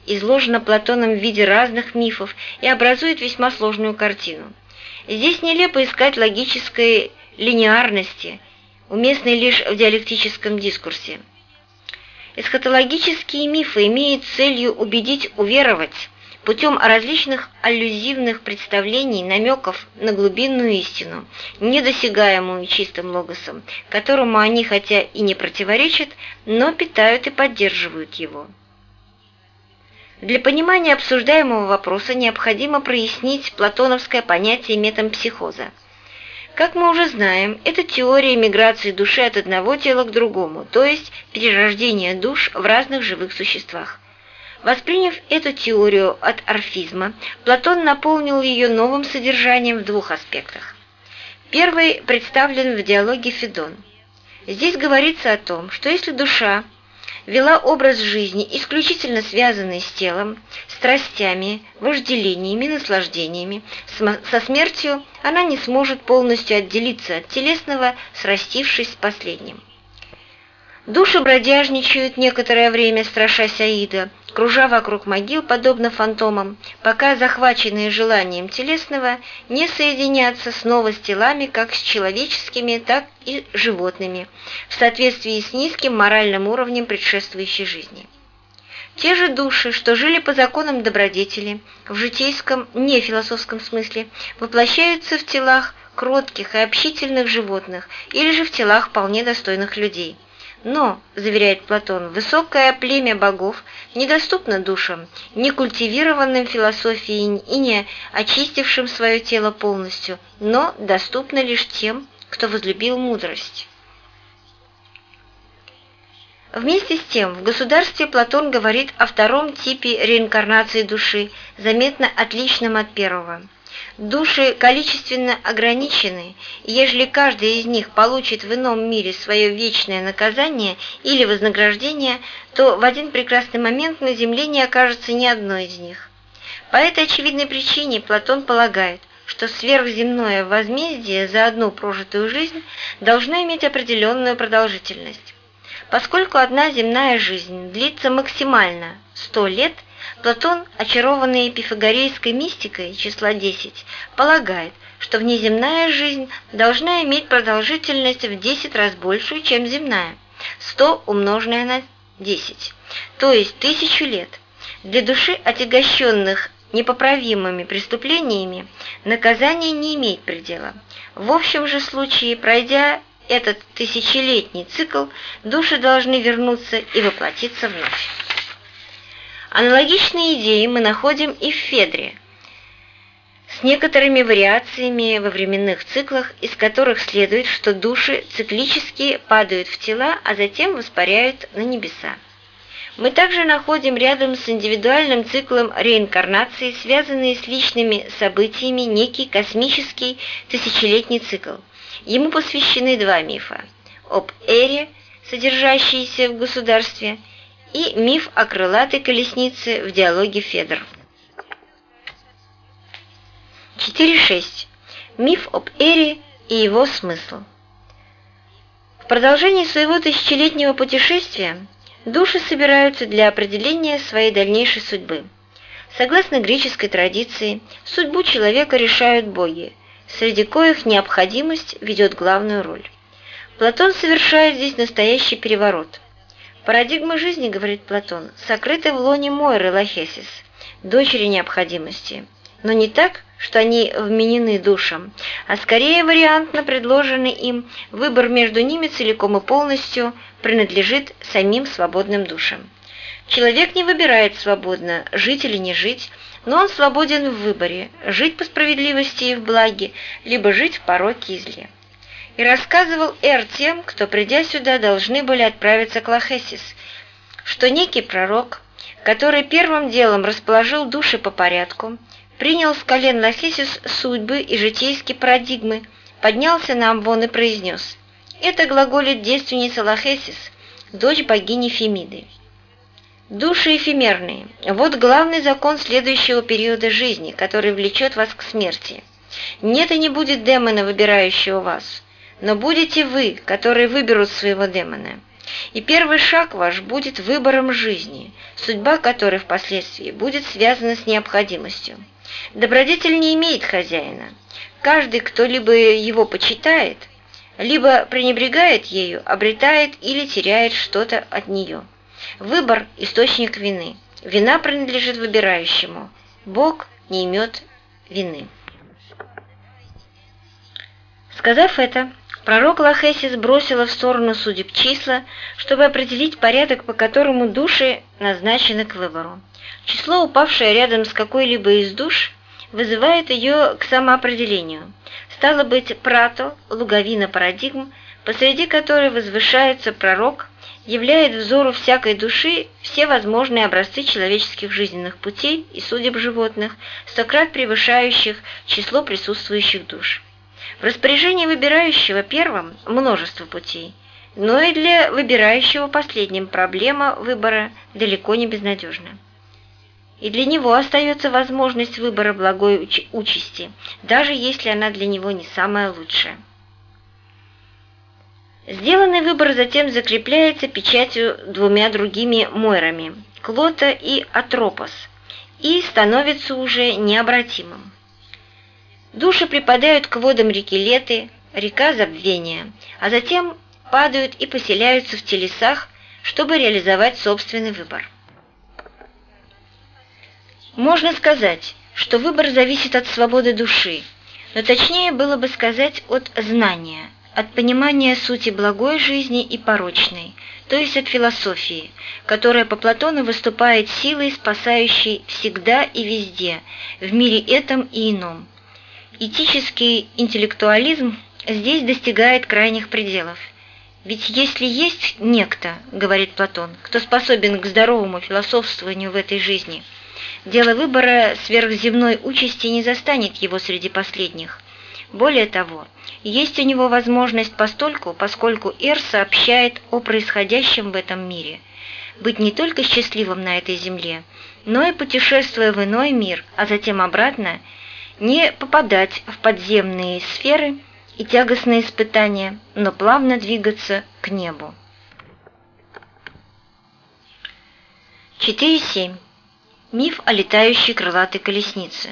изложена Платоном в виде разных мифов и образует весьма сложную картину. Здесь нелепо искать логической линеарности, уместной лишь в диалектическом дискурсе. Эсхатологические мифы имеют целью убедить уверовать путем различных аллюзивных представлений, намеков на глубинную истину, недосягаемую чистым логосом, которому они хотя и не противоречат, но питают и поддерживают его. Для понимания обсуждаемого вопроса необходимо прояснить платоновское понятие метампсихоза. Как мы уже знаем, это теория миграции души от одного тела к другому, то есть перерождение душ в разных живых существах. Восприняв эту теорию от орфизма, Платон наполнил ее новым содержанием в двух аспектах. Первый представлен в диалоге «Федон». Здесь говорится о том, что если душа вела образ жизни, исключительно связанный с телом, страстями, вожделениями, наслаждениями, со смертью она не сможет полностью отделиться от телесного, срастившись с последним. Души бродяжничают некоторое время, страшась Аида, кружа вокруг могил, подобно фантомам, пока захваченные желанием телесного не соединятся снова с телами как с человеческими, так и животными, в соответствии с низким моральным уровнем предшествующей жизни. Те же души, что жили по законам добродетели, в житейском, не философском смысле, воплощаются в телах кротких и общительных животных или же в телах вполне достойных людей. Но, заверяет Платон, высокое племя богов недоступно душам, не культивированным философией и не очистившим свое тело полностью, но доступно лишь тем, кто возлюбил мудрость. Вместе с тем, в «Государстве» Платон говорит о втором типе реинкарнации души, заметно отличном от первого. Души количественно ограничены, и ежели каждый из них получит в ином мире свое вечное наказание или вознаграждение, то в один прекрасный момент на земле не окажется ни одной из них. По этой очевидной причине Платон полагает, что сверхземное возмездие за одну прожитую жизнь должно иметь определенную продолжительность. Поскольку одна земная жизнь длится максимально сто лет, Платон, очарованный пифагорейской мистикой числа десять, полагает, что внеземная жизнь должна иметь продолжительность в десять раз большую, чем земная, сто умноженное на десять, то есть тысячу лет. Для души, отягощенных непоправимыми преступлениями, наказание не имеет предела. В общем же случае, пройдя этот тысячелетний цикл, души должны вернуться и воплотиться вновь. Аналогичные идеи мы находим и в Федре, с некоторыми вариациями во временных циклах, из которых следует, что души циклически падают в тела, а затем воспаряют на небеса. Мы также находим рядом с индивидуальным циклом реинкарнации, связанные с личными событиями, некий космический тысячелетний цикл. Ему посвящены два мифа – об Эре, содержащиеся в «Государстве», и миф о крылатой колеснице в диалоге «Федр». четыре шесть. Миф об Эре и его смысл. В продолжении своего тысячелетнего путешествия души собираются для определения своей дальнейшей судьбы. Согласно греческой традиции, судьбу человека решают боги, среди коих необходимость ведет главную роль. Платон совершает здесь настоящий переворот. Парадигма жизни, говорит Платон, сокрыта в лоне Мойры Лахесис, дочери необходимости, но не так, что они вменены душам, а скорее вариантно предложенный им, выбор между ними целиком и полностью принадлежит самим свободным душам. Человек не выбирает свободно, жить или не жить, но он свободен в выборе, жить по справедливости и в благе, либо жить в пороке и зле. И рассказывал Эр тем, кто, придя сюда, должны были отправиться к Лахесис, что некий пророк, который первым делом расположил души по порядку, принял с колен Лахесис судьбы и житейские парадигмы, поднялся на амвон и произнес: «Это глаголит девственница Лахесис, дочь богини Фемиды». Души эфемерные – вот главный закон следующего периода жизни, который влечет вас к смерти. Нет и не будет демона, выбирающего вас, но будете вы, которые выберут своего демона. И первый шаг ваш будет выбором жизни, судьба которой впоследствии будет связана с необходимостью. Добродетель не имеет хозяина. Каждый, кто либо его почитает, либо пренебрегает ею, обретает или теряет что-то от нее. Выбор – источник вины. Вина принадлежит выбирающему. Бог не имеет вины. Сказав это, пророк Лахеси сбросила в сторону судеб числа, чтобы определить порядок, по которому души назначены к выбору. Число, упавшее рядом с какой-либо из душ, вызывает ее к самоопределению. Стало быть, прато, луговина парадигм, посреди которой возвышается пророк, являет взору всякой души все возможные образцы человеческих жизненных путей и судеб животных, стократ превышающих число присутствующих душ. В распоряжении выбирающего первым множество путей, но и для выбирающего последним проблема выбора далеко не безнадежна. И для него остается возможность выбора благой уч- участи, даже если она для него не самая лучшая. Сделанный выбор затем закрепляется печатью двумя другими мойрами – Клота и Атропос, и становится уже необратимым. Души припадают к водам реки Леты, река забвения, а затем падают и поселяются в телесах, чтобы реализовать собственный выбор. Можно сказать, что выбор зависит от свободы души, но точнее было бы сказать от знания, от понимания сути благой жизни и порочной, то есть от философии, которая по Платону выступает силой, спасающей всегда и везде, в мире этом и ином. Этический интеллектуализм здесь достигает крайних пределов. Ведь если есть некто, говорит Платон, кто способен к здоровому философствованию в этой жизни, дело выбора сверхземной участи не застанет его среди последних. Более того, есть у него возможность постольку, поскольку Эр сообщает о происходящем в этом мире, быть не только счастливым на этой земле, но и, путешествуя в иной мир, а затем обратно, не попадать в подземные сферы и тягостные испытания, но плавно двигаться к небу. четыре семь. Миф о летающей крылатой колеснице.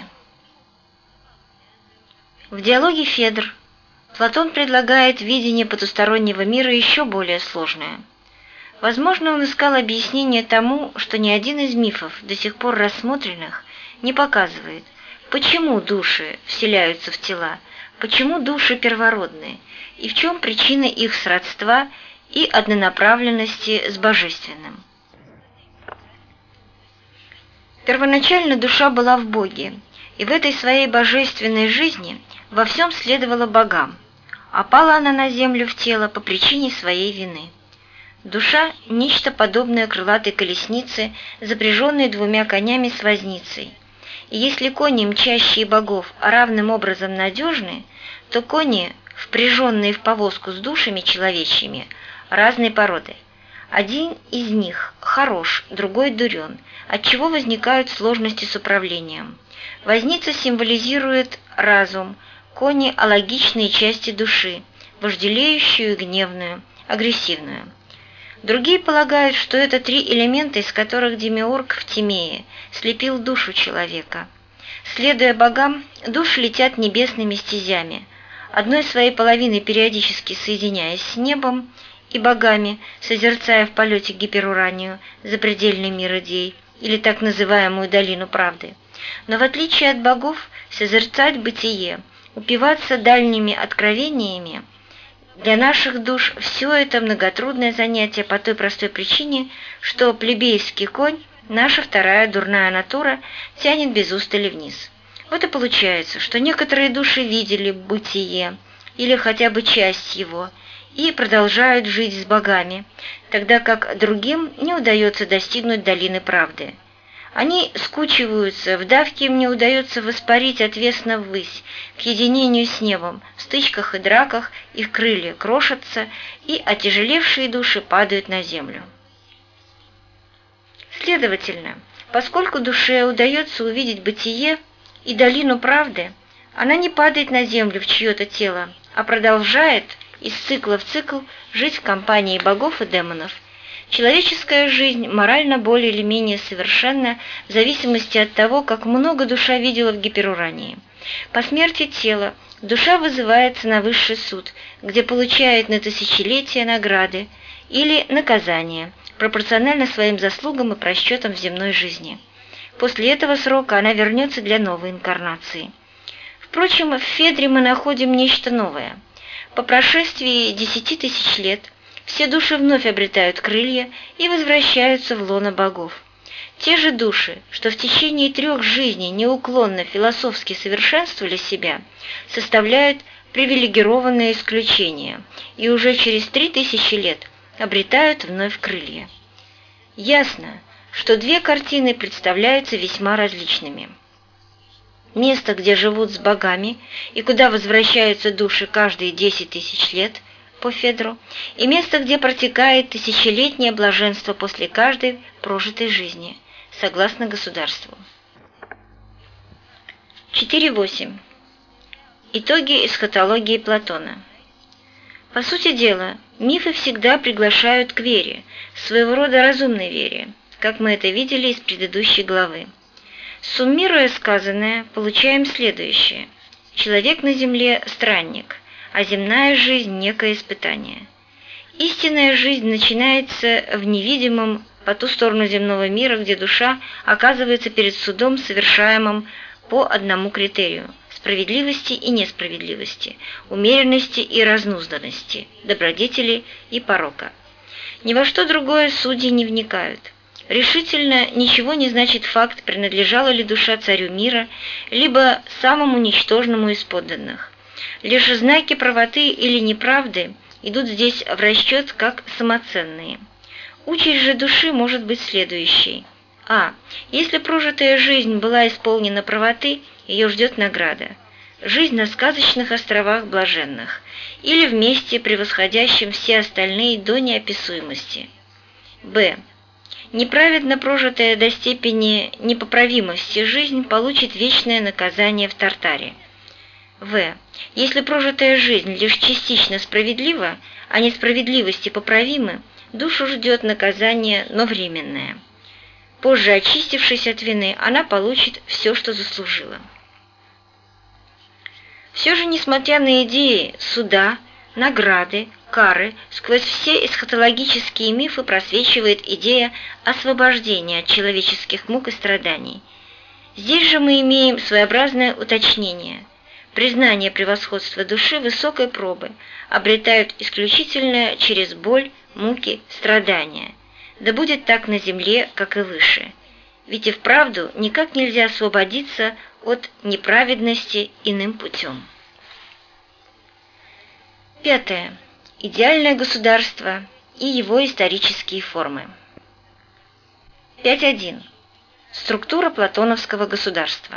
В диалоге «Федр» Платон предлагает видение потустороннего мира еще более сложное. Возможно, он искал объяснение тому, что ни один из мифов, до сих пор рассмотренных, не показывает, почему души вселяются в тела, почему души первородные, и в чем причина их сродства и однонаправленности с божественным. Первоначально душа была в Боге, и в этой своей божественной жизни во всем следовала богам, а пала она на землю в тело по причине своей вины. Душа – нечто подобное крылатой колеснице, запряженной двумя конями с возницей. И если кони, мчащие богов, равным образом надежны, то кони, впряженные в повозку с душами человечьими, разной породы. Один из них хорош, другой дурен, отчего возникают сложности с управлением. Возница символизирует разум, кони – алогичные части души, вожделеющую, гневную, агрессивную. Другие полагают, что это три элемента, из которых Демиург в Тимее слепил душу человека. Следуя богам, души летят небесными стезями, одной своей половиной периодически соединяясь с небом и богами, созерцая в полете гиперуранию, запредельный мир идей, или так называемую долину правды. Но в отличие от богов, созерцать бытие, упиваться дальними откровениями, для наших душ все это многотрудное занятие по той простой причине, что плебейский конь, наша вторая дурная натура, тянет без устали вниз. Вот и получается, что некоторые души видели бытие, или хотя бы часть его, и продолжают жить с богами, тогда как другим не удается достигнуть долины правды. Они скучиваются, в давке им не удается воспарить отвесно ввысь, к единению с небом, в стычках и драках их крылья крошатся, и отяжелевшие души падают на землю. Следовательно, поскольку душе удается увидеть бытие и долину правды, она не падает на землю в чье-то тело, а продолжает из цикла в цикл жить в компании богов и демонов. Человеческая жизнь морально более или менее совершенна в зависимости от того, как много душа видела в гиперурании. По смерти тела душа вызывается на высший суд, где получает на тысячелетия награды или наказания, пропорционально своим заслугам и просчетам в земной жизни. После этого срока она вернется для новой инкарнации. Впрочем, в Федре мы находим нечто новое. По прошествии десяти тысяч лет все души вновь обретают крылья и возвращаются в лоно богов. Те же души, что в течение трех жизней неуклонно философски совершенствовали себя, составляют привилегированное исключение и уже через три тысячи лет обретают вновь крылья. Ясно, что две картины представляются весьма различными. Место, где живут с богами и куда возвращаются души каждые десять тысяч лет по Федру, и место, где протекает тысячелетнее блаженство после каждой прожитой жизни, согласно государству. четыре восемь. Итоги эсхатологии Платона. По сути дела, мифы всегда приглашают к вере, своего рода разумной вере, как мы это видели из предыдущей главы. Суммируя сказанное, получаем следующее. Человек на земле – странник, а земная жизнь – некое испытание. Истинная жизнь начинается в невидимом по ту сторону земного мира, где душа оказывается перед судом, совершаемым по одному критерию – справедливости и несправедливости, умеренности и разнузданности, добродетели и порока. Ни во что другое судьи не вникают. Решительно ничего не значит факт, принадлежала ли душа царю мира, либо самому ничтожному из подданных. Лишь знаки правоты или неправды идут здесь в расчет как самоценные. Участь же души может быть следующей. А. Если прожитая жизнь была исполнена правоты, ее ждет награда. Жизнь на сказочных островах блаженных или в месте, превосходящем все остальные до неописуемости. Б. Неправедно прожитая до степени непоправимости жизнь получит вечное наказание в Тартаре. В. Если прожитая жизнь лишь частично справедлива, а несправедливости поправимы, душу ждет наказание, но временное. Позже, очистившись от вины, она получит все, что заслужила. Все же, несмотря на идеи суда, награды, кары, сквозь все эсхатологические мифы просвечивает идея освобождения от человеческих мук и страданий. Здесь же мы имеем своеобразное уточнение. Признание превосходства души высокой пробы обретают исключительно через боль, муки, страдания. Да будет так на земле, как и выше. Ведь и вправду никак нельзя освободиться от неправедности иным путем. Пятое. Идеальное государство и его исторические формы. пять один. Структура платоновского государства.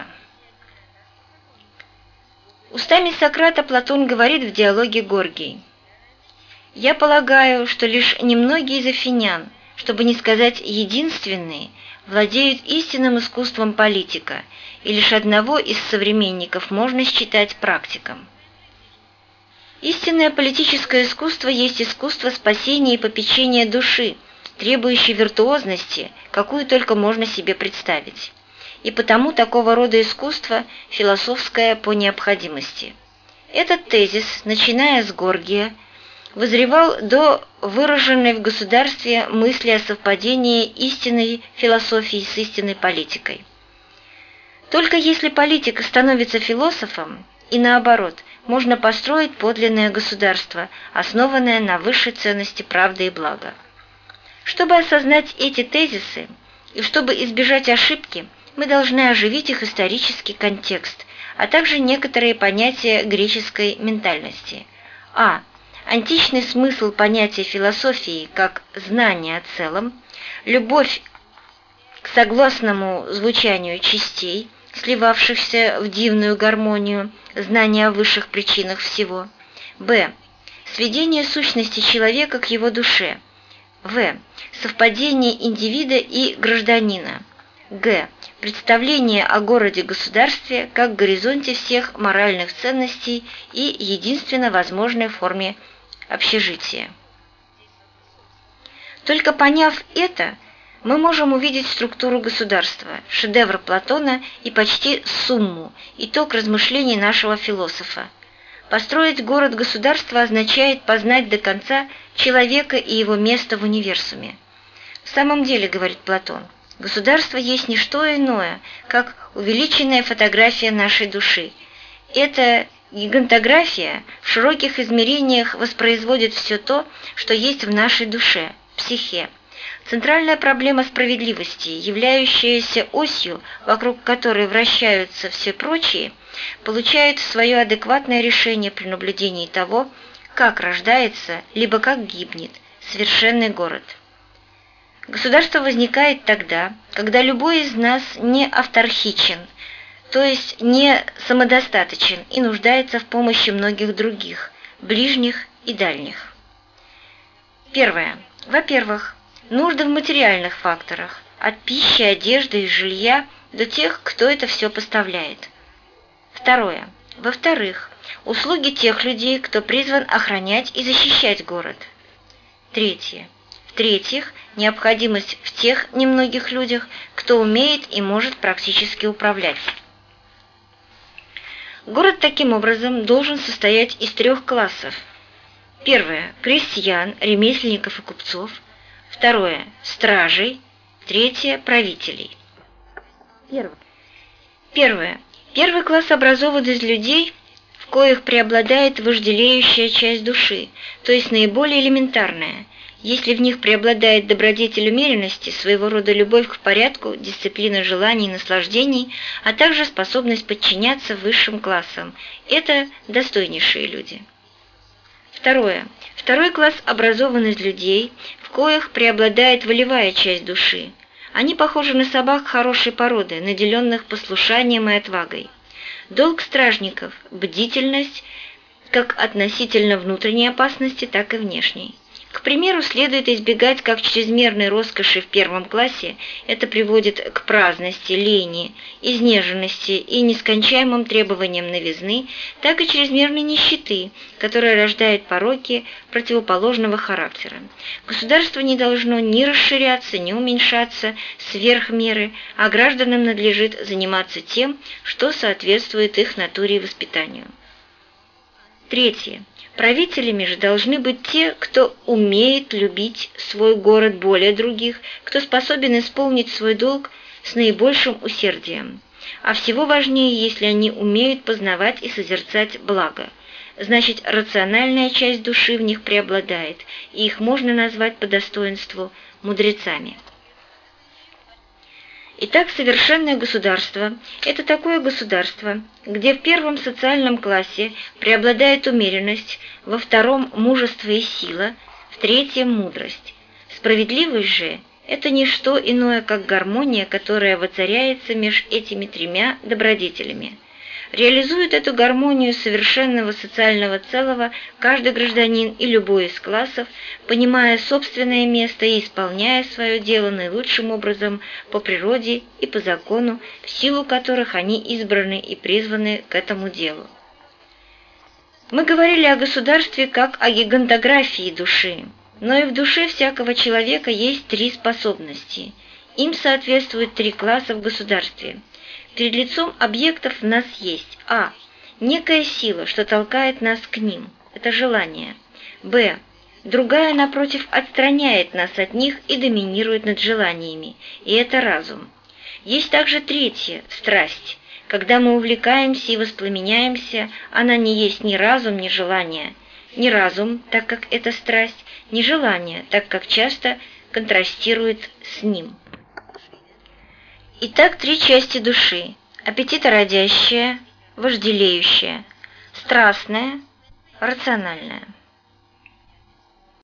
Устами Сократа Платон говорит в диалоге Горгий: «Я полагаю, что лишь немногие из афинян, чтобы не сказать единственные, владеют истинным искусством политика, и лишь одного из современников можно считать практиком». Истинное политическое искусство есть искусство спасения и попечения души, требующее виртуозности, какую только можно себе представить. И потому такого рода искусство философское по необходимости. Этот тезис, начиная с Горгия, вызревал до выраженной в государстве мысли о совпадении истинной философии с истинной политикой. Только если политик становится философом, и наоборот, можно построить подлинное государство, основанное на высшей ценности правды и блага. Чтобы осознать эти тезисы и чтобы избежать ошибки, мы должны оживить их исторический контекст, а также некоторые понятия греческой ментальности. А. Античный смысл понятия философии как знание о целом, любовь к согласному звучанию частей, сливавшихся в дивную гармонию, знание о высших причинах всего. Б. Сведение сущности человека к его душе. В. Совпадение индивида и гражданина. Г. Представление о городе-государстве как горизонте всех моральных ценностей и единственно возможной форме общежития. Только поняв это, мы можем увидеть структуру государства, шедевр Платона и почти сумму, итог размышлений нашего философа. Построить город-государство означает познать до конца человека и его место в универсуме. В самом деле, говорит Платон, государство есть не что иное, как увеличенная фотография нашей души. Эта гигантография в широких измерениях воспроизводит все то, что есть в нашей душе, психе. Центральная проблема справедливости, являющаяся осью, вокруг которой вращаются все прочие, получает свое адекватное решение при наблюдении того, как рождается, либо как гибнет совершенный город. Государство возникает тогда, когда любой из нас не авторхичен, то есть не самодостаточен и нуждается в помощи многих других, ближних и дальних. Первое. Во-первых, нужды в материальных факторах, от пищи, одежды и жилья до тех, кто это все поставляет. Второе. Во-вторых, услуги тех людей, кто призван охранять и защищать город. Третье. В-третьих, необходимость в тех немногих людях, кто умеет и может практически управлять. Город таким образом должен состоять из трех классов. Первое – крестьян, ремесленников и купцов. Второе – стражей. Третье – правителей. Первое. Первое. Первый класс образован из людей, в коих преобладает вожделеющая часть души, то есть наиболее элементарная. Если в них преобладает добродетель умеренности, своего рода любовь к порядку, дисциплина желаний и наслаждений, а также способность подчиняться высшим классам, это достойнейшие люди. Второе. Второй класс образован из людей, в коих преобладает волевая часть души. Они похожи на собак хорошей породы, наделенных послушанием и отвагой. Долг стражников – бдительность как относительно внутренней опасности, так и внешней. К примеру, следует избегать как чрезмерной роскоши в первом классе, это приводит к праздности, лени, изнеженности и нескончаемым требованиям новизны, так и чрезмерной нищеты, которая рождает пороки противоположного характера. Государство не должно ни расширяться, ни уменьшаться сверх меры, а гражданам надлежит заниматься тем, что соответствует их натуре и воспитанию. Третье. Правителями же должны быть те, кто умеет любить свой город более других, кто способен исполнить свой долг с наибольшим усердием. А всего важнее, если они умеют познавать и созерцать благо. Значит, рациональная часть души в них преобладает, и их можно назвать по достоинству мудрецами. Итак, совершенное государство – это такое государство, где в первом социальном классе преобладает умеренность, во втором – мужество и сила, в третьем – мудрость. Справедливость же – это не что иное, как гармония, которая воцаряется между этими тремя добродетелями. Реализует эту гармонию совершенного социального целого каждый гражданин и любой из классов, понимая собственное место и исполняя свое дело наилучшим образом по природе и по закону, в силу которых они избраны и призваны к этому делу. Мы говорили о государстве как о гигантографии души, но и в душе всякого человека есть три способности. Им соответствуют три класса в государстве. Перед лицом объектов в нас есть а. Некая сила, что толкает нас к ним, это желание. б. Другая, напротив, отстраняет нас от них и доминирует над желаниями, и это разум. Есть также третье – страсть. Когда мы увлекаемся и воспламеняемся, она не есть ни разум, ни желание. Ни разум, так как это страсть, ни желание, так как часто контрастирует с ним. Итак, три части души – аппетитородящая, вожделеющая, страстная, рациональная.